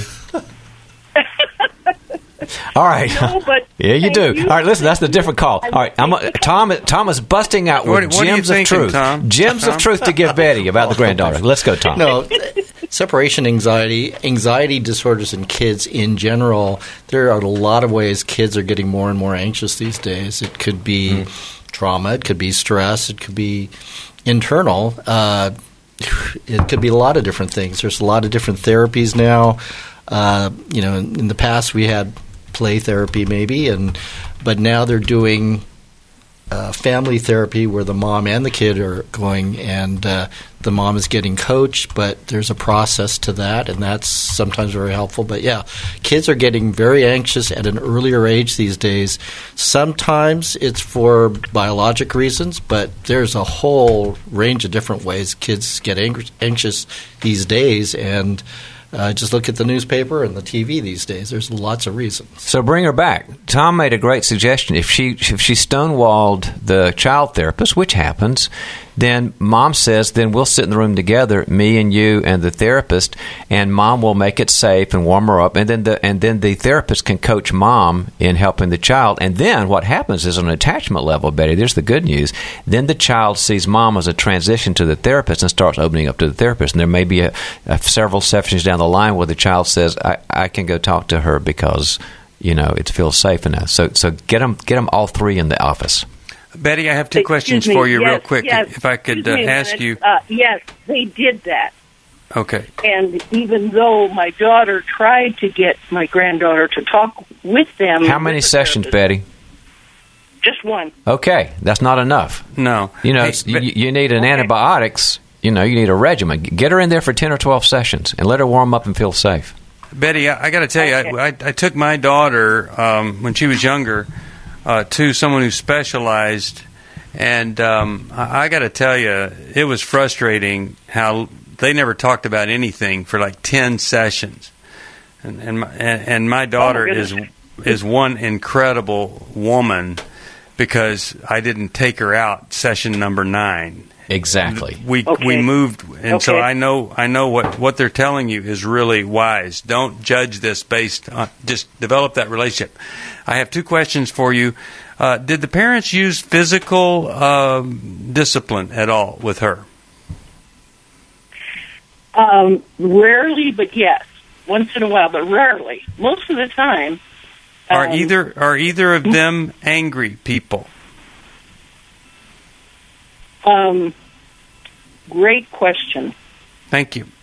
All right. No, but yeah, you do. You. All right, listen, that's the different call. All right, I'm, Tom, Tom is busting out with what, what gems thinking, of truth. Tom? Gems Tom? of truth to give Betty about the granddaughter. Let's go, Tom. No, separation anxiety, anxiety disorders in kids in general, there are a lot of ways kids are getting more and more anxious these days. It could be mm. trauma, it could be stress, it could be internal. Uh, it could be a lot of different things. There's a lot of different therapies now. Uh, you know, in, in the past we had play therapy maybe, and but now they're doing uh, family therapy where the mom and the kid are going, and uh, the mom is getting coached, but there's a process to that, and that's sometimes very helpful. But, yeah, kids are getting very anxious at an earlier age these days. Sometimes it's for biologic reasons, but there's a whole range of different ways kids get ang- anxious these days, and Uh, just look at the newspaper and the T V these days. There's lots of reasons. So bring her back. Tom made a great suggestion. If she if she stonewalled the child therapist, which happens, then Mom says, then we'll sit in the room together, me and you and the therapist, and Mom will make it safe and warm her up, and then the and then the therapist can coach Mom in helping the child. And then what happens is on an attachment level, Betty, there's the good news. Then the child sees Mom as a transition to the therapist and starts opening up to the therapist. And there may be a, a, several sessions down the line where the child says, I, I can go talk to her because, you know, it feels safe enough. So so get them, get them all three in the office. Betty, I have two Excuse questions me. for you yes, real quick. Yes. If I could uh, Excuse me a ask minute. you. Uh, yes, they did that. Okay. And even though my daughter tried to get my granddaughter to talk with them. How many sessions, Betty? Just one. Okay, that's not enough. No. You know, Hey, you, you need an antibiotics, you know, you need a regimen. Get her in there for ten or twelve sessions and let her warm up and feel safe. Betty, I, I got to tell Okay. you, I, I, I took my daughter um, when she was younger uh, to someone who specialized, and um, I, I got to tell you, it was frustrating how they never talked about anything for like ten sessions, and and my, and, and my daughter Oh, my is goodness. is one incredible woman because I didn't take her out session number nine. Exactly. We Okay. we moved, and so Okay. I know I know what, what they're telling you is really wise. Don't judge this based on just develop that relationship. I have two questions for you. Uh, did the parents use physical um, discipline at all with her? Um, rarely, but yes. Once in a while, but rarely. Most of the time. Are um, either are either of them angry people? Um, great question. Thank you.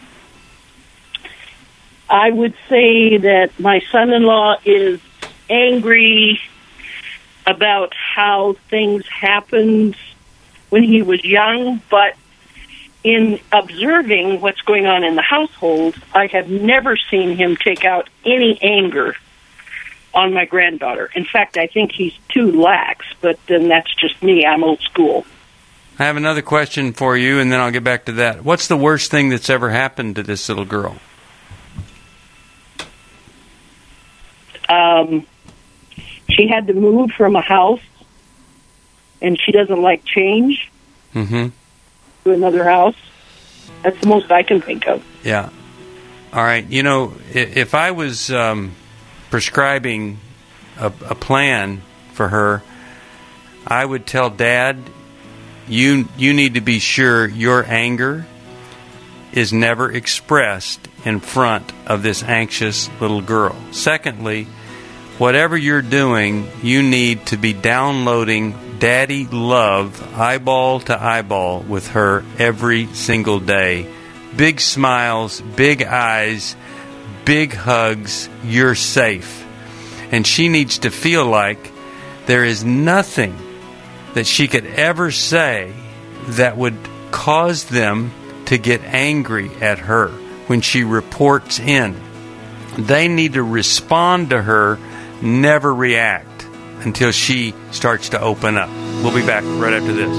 I would say that my son-in-law is angry about how things happened when he was young, but in observing what's going on in the household, I have never seen him take out any anger on my granddaughter. In fact, I think he's too lax, but then that's just me. I'm old school. I have another question for you, and then I'll get back to that. What's the worst thing that's ever happened to this little girl? Um, she had to move from a house, and she doesn't like change. Mm-hmm. To another house. That's the most I can think of. Yeah. All right. You know, if, if I was um, prescribing a, a plan for her, I would tell Dad, you you need to be sure your anger is never expressed in front of this anxious little girl. Secondly, whatever you're doing, you need to be downloading Daddy love, eyeball to eyeball, with her every single day. Big smiles, big eyes, big hugs. You're safe. And she needs to feel like there is nothing that she could ever say that would cause them to get angry at her when she reports in. They need to respond to her, never react until she starts to open up. We'll be back right after this.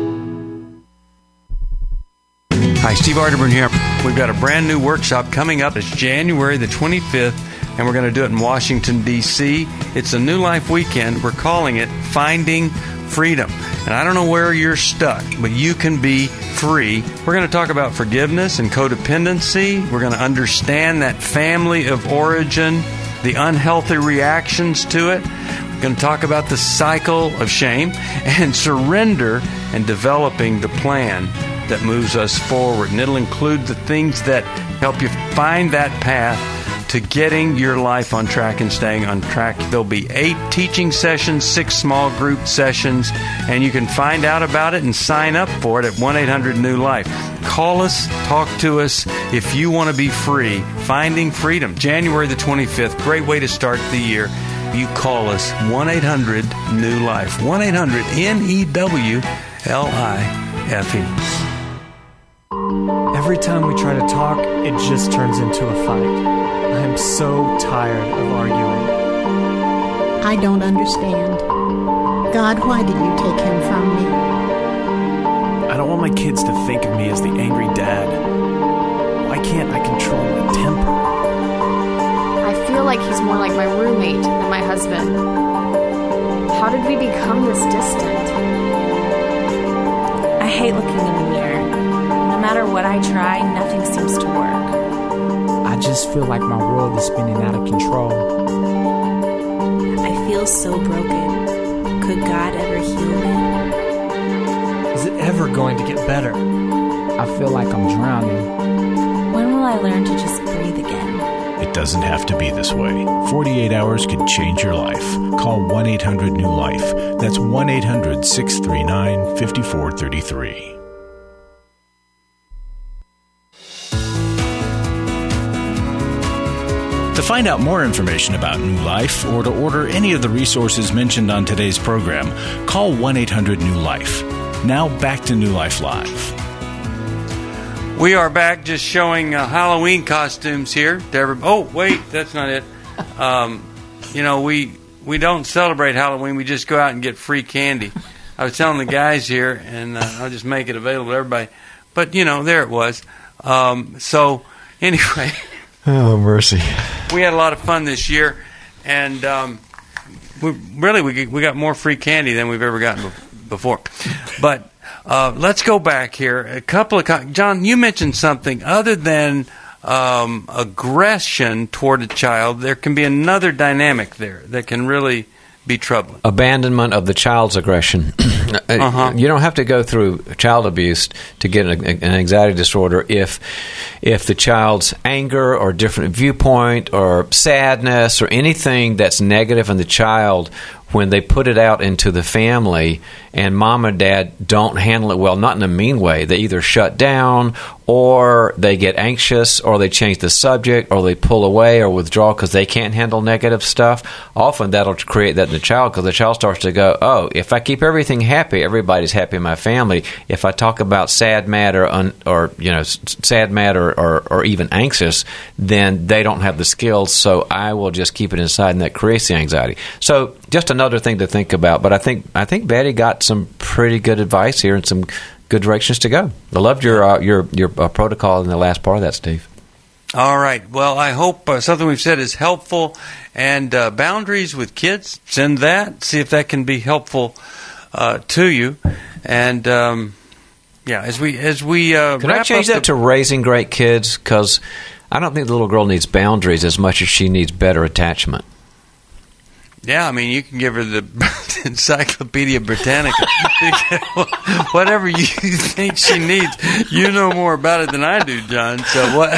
Hi, Steve Arterburn here. We've got a brand new workshop coming up. It's January the twenty-fifth, and we're going to do it in Washington, D C It's a New Life weekend. We're calling it Finding Freedom. And I don't know where you're stuck, but you can be free. We're going to talk about forgiveness and codependency. We're going to understand that family of origin, the unhealthy reactions to it. We're going to talk about the cycle of shame and surrender and developing the plan that moves us forward. And it'll include the things that help you find that path to getting your life on track and staying on track. There'll be eight teaching sessions, six small group sessions, and you can find out about it and sign up for it at one eight hundred new life. Call us, talk to us if you want to be free. Finding Freedom, January the twenty-fifth. Great way to start the year. you call us, one eight hundred new life, one eight hundred N E W L I F E. Every time we try to talk, it just turns into a fight. I am so tired of arguing. I don't understand. God, why did you take him from me? I don't want my kids to think of me as the angry dad. Why can't I control my temper? I feel like he's more like my roommate than my husband. How did we become this distant? I hate looking in the mirror. No matter what I try, nothing seems to work. I just feel like my world is spinning out of control. I feel so broken. Could God ever heal me? Is it ever going to get better? I feel like I'm drowning. When will I learn to just breathe again? It doesn't have to be this way. forty-eight hours could change your life. Call one eight hundred new life. That's one eight hundred six three nine five four three three. To find out more information about New Life or to order any of the resources mentioned on today's program, call one eight hundred new life. Now back to New Life Live. We are back just showing uh, Halloween costumes here. Deborah, oh, wait, that's not it. Um, you know, we we don't celebrate Halloween. We just go out and get free candy. I was telling the guys here, and uh, I'll just make it available to everybody. But, you know, there it was. Um, so, anyway. Oh, mercy. We had a lot of fun this year, and um, we really we we got more free candy than we've ever gotten before. But uh, let's go back here. A couple of co- John, you mentioned something other than um, aggression toward a child. There can be another dynamic there that can really be troubling. Abandonment of the child's aggression. Uh-huh. You don't have to go through child abuse to get an, an anxiety disorder if if the child's anger or different viewpoint or sadness or anything that's negative in the child, when they put it out into the family and mom and dad don't handle it well, not in a mean way, they either shut down or they get anxious or they change the subject or they pull away or withdraw because they can't handle negative stuff. Often that'll create that in the child because the child starts to go, oh, if I keep everything happy, everybody's happy in my family. If I talk about sad, mad, or, un, or you know, sad, mad, or, or, or even anxious, then they don't have the skills, so I will just keep it inside, and that creates the anxiety. So just another thing to think about. But I think I think Betty got some pretty good advice here and some good directions to go. I loved your uh, your your uh, protocol in the last part of that, Steve. All right. Well, I hope uh, something we've said is helpful. And uh, boundaries with kids, send that. See if that can be helpful uh, to you. And um, yeah, as we as we uh, can wrap I change up that the- to raising great kids? Because I don't think the little girl needs boundaries as much as she needs better attachment. Yeah, I mean, you can give her the Encyclopedia Britannica. Whatever you think she needs. You know more about it than I do, John. So what?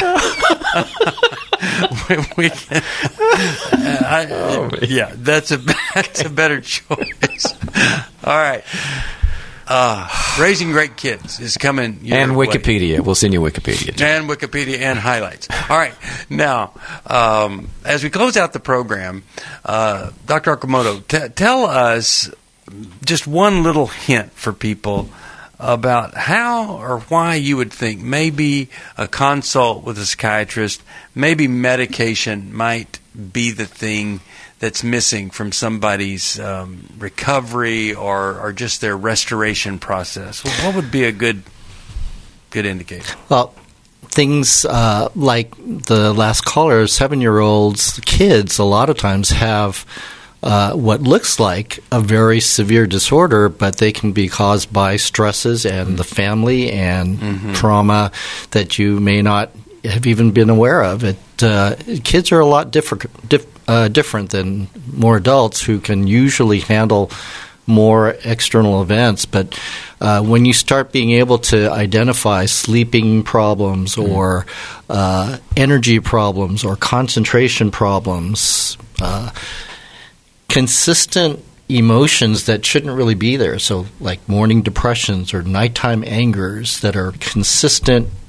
we, we can, I, oh, yeah, that's a, that's a better choice. All right. Uh, Raising Great Kids is coming. And Wikipedia. Way. We'll send you Wikipedia. Too. And Wikipedia and highlights. All right. Now, um, as we close out the program, uh, Doctor Okamoto, t- tell us just one little hint for people about how or why you would think maybe a consult with a psychiatrist, maybe medication might be the thing that's missing from somebody's um, recovery or, or just their restoration process. Well, what would be a good good indicator? Well, things uh, like the last caller, seven-year-olds, kids, a lot of times have uh, what looks like a very severe disorder, but they can be caused by stresses and mm-hmm. the family and mm-hmm. trauma that you may not have even been aware of. It, uh, kids are a lot different, diff, uh, different than more adults who can usually handle more external events. But uh, when you start being able to identify sleeping problems mm-hmm. or uh, energy problems or concentration problems, uh, consistent emotions that shouldn't really be there, so like morning depressions or nighttime angers that are consistent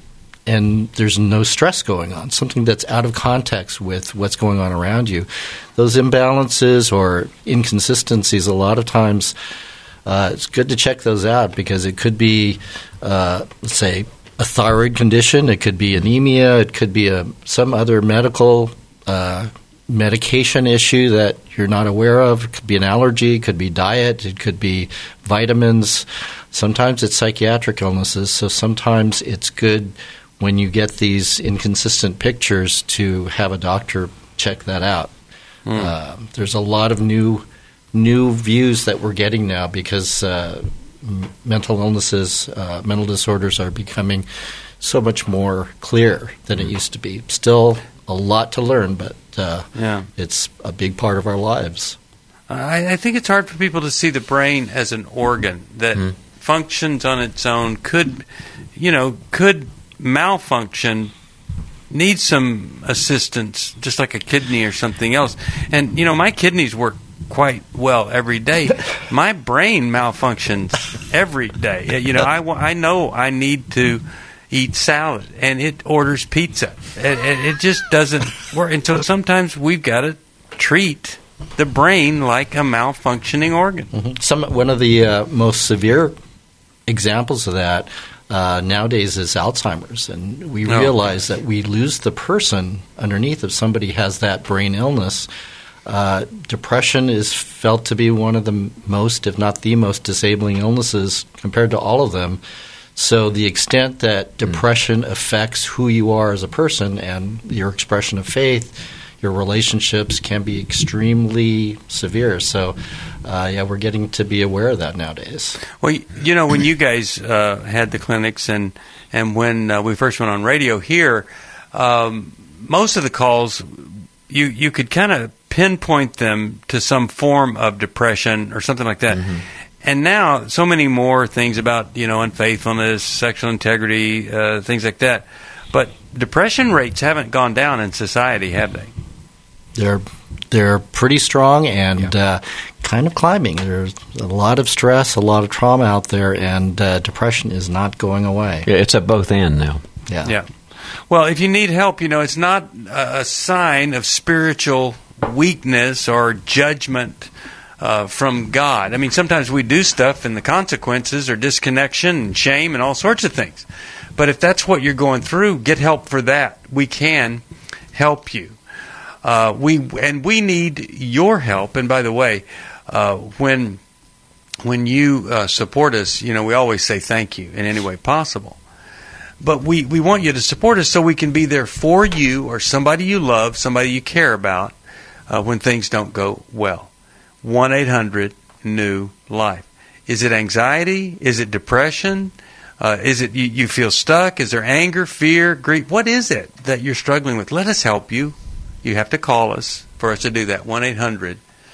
and there's no stress going on, something that's out of context with what's going on around you. Those imbalances or inconsistencies, a lot of times, uh, it's good to check those out because it could be, uh, let's say, a thyroid condition, it could be anemia, it could be a, some other medical uh, medication issue that you're not aware of. It could be an allergy, it could be diet, it could be vitamins. Sometimes it's psychiatric illnesses, so sometimes it's good when you get these inconsistent pictures to have a doctor check that out. Mm. Uh, there's a lot of new new views that we're getting now because uh, m- mental illnesses, uh, mental disorders are becoming so much more clear than it used to be. Still a lot to learn, but uh, yeah. it's a big part of our lives. I, I think it's hard for people to see the brain as an organ that mm. functions on its own, could, you know, could malfunction, need some assistance, just like a kidney or something else. And, you know, my kidneys work quite well every day. My brain malfunctions every day. You know, I, I know I need to eat salad, and it orders pizza. It, it, it just doesn't work. And so sometimes we've got to treat the brain like a malfunctioning organ. Mm-hmm. Some One of the uh, most severe examples of that uh, nowadays is Alzheimer's, and we No. realize that we lose the person underneath if somebody has that brain illness. Uh, depression is felt to be one of the most, if not the most, disabling illnesses compared to all of them. So the extent that depression mm. affects who you are as a person and your expression of faith, your relationships can be extremely severe. So, uh, yeah, we're getting to be aware of that nowadays. Well, you know, when you guys uh, had the clinics and, and when uh, we first went on radio here, um, most of the calls, you, you could kind of pinpoint them to some form of depression or something like that. Mm-hmm. And now, so many more things about, you know, unfaithfulness, sexual integrity, uh, things like that. But depression rates haven't gone down in society, have they? They're they're pretty strong and yeah. uh, kind of climbing. There's a lot of stress, a lot of trauma out there, and uh, depression is not going away. Yeah, it's at both ends now. Yeah. Yeah. Well, if you need help, you know, it's not a sign of spiritual weakness or judgment uh, from God. I mean, sometimes we do stuff and the consequences are disconnection and shame and all sorts of things. But if that's what you're going through, get help for that. We can help you. Uh, we and we need your help. And by the way, uh, when when you uh, support us, you know, we always say thank you in any way possible. But we, we want you to support us so we can be there for you or somebody you love, somebody you care about uh, when things don't go well. one eight hundred new life. Is it anxiety? Is it depression? Uh, is it you, you feel stuck? Is there anger, fear, grief? What is it that you're struggling with? Let us help you. You have to call us for us to do that. one eight hundred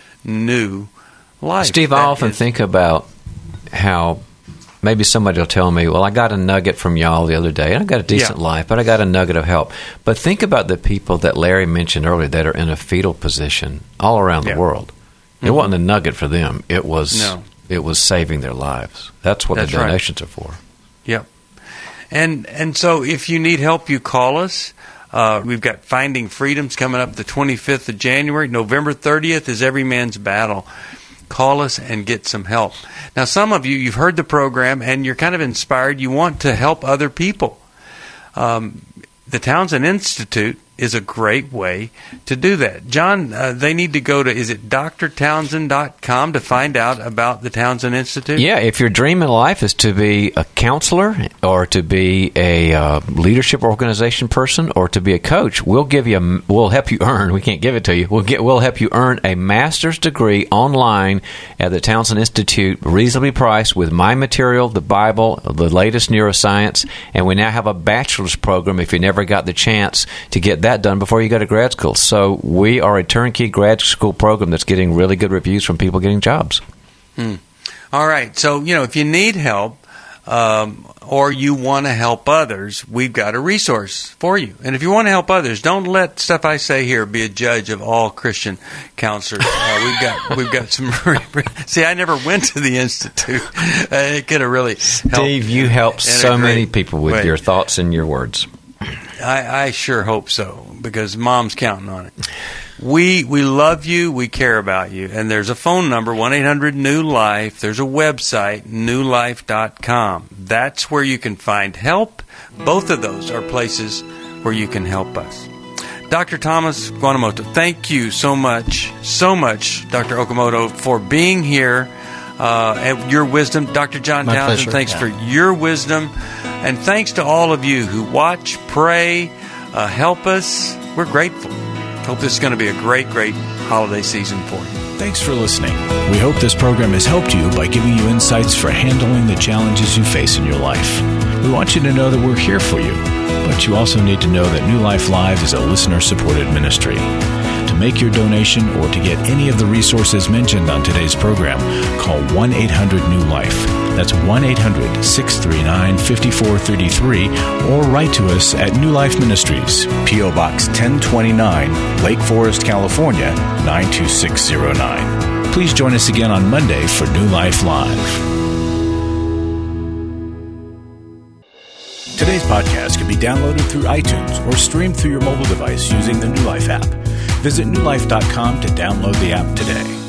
new life. Steve, that I often is, think about how maybe somebody will tell me, well, I got a nugget from y'all the other day, and I got a decent Yeah. life, but I got a nugget of help. But think about the people that Larry mentioned earlier that are in a fetal position all around Yeah. the world. It Mhm. wasn't a nugget for them. It was No. it was saving their lives. That's what That's the right. donations are for. Yep. And and so if you need help, you call us. Uh, we've got Finding Freedoms coming up the twenty-fifth of January. November thirtieth is Every Man's Battle. Call us and get some help. Now, some of you, you've heard the program and you're kind of inspired. You want to help other people. Um, the Townsend Institute is a great way to do that. John, uh, they need to go to, is it d r townsend dot com to find out about the Townsend Institute? Yeah, if your dream in life is to be a counselor or to be a uh, leadership organization person or to be a coach, we'll give you a, we'll help you earn. We can't give it to you. We'll get we'll help you earn a master's degree online at the Townsend Institute, reasonably priced with my material, the Bible, the latest neuroscience, and we now have a bachelor's program if you never got the chance to get that done before you go to grad school. So we are a turnkey grad school program that's getting really good reviews from people getting jobs. Hmm. All right. So, you know, if you need help um, or you want to help others, we've got a resource for you. And if you want to help others, don't let stuff I say here be a judge of all Christian counselors. Uh, we've got we've got some. See, I never went to the Institute. Uh, it could have really helped. Steve, you helped in a so great many people with way. your thoughts and your words. I, I sure hope so, because Mom's counting on it. We we love you. We care about you. And there's a phone number, one eight hundred new life. There's a website, new life dot com. That's where you can find help. Both of those are places where you can help us. Doctor Thomas Guanamoto, thank you so much, so much, Doctor Okamoto, for being here. Uh, and your wisdom. Doctor John My Townsend, pleasure. thanks Yeah. for your wisdom. And thanks to all of you who watch, pray, uh, help us. We're grateful. Hope this is going to be a great, great holiday season for you. Thanks for listening. We hope this program has helped you by giving you insights for handling the challenges you face in your life. We want you to know that we're here for you, but you also need to know that New Life Live is a listener-supported ministry. To make your donation or to get any of the resources mentioned on today's program, call one eight hundred new life. That's one eight hundred, six three nine, five four three three, or write to us at New Life Ministries, P O. Box ten twenty-nine, Lake Forest, California, nine two six zero nine. Please join us again on Monday for New Life Live. Today's podcast can be downloaded through iTunes or streamed through your mobile device using the New Life app. Visit new life dot com to download the app today.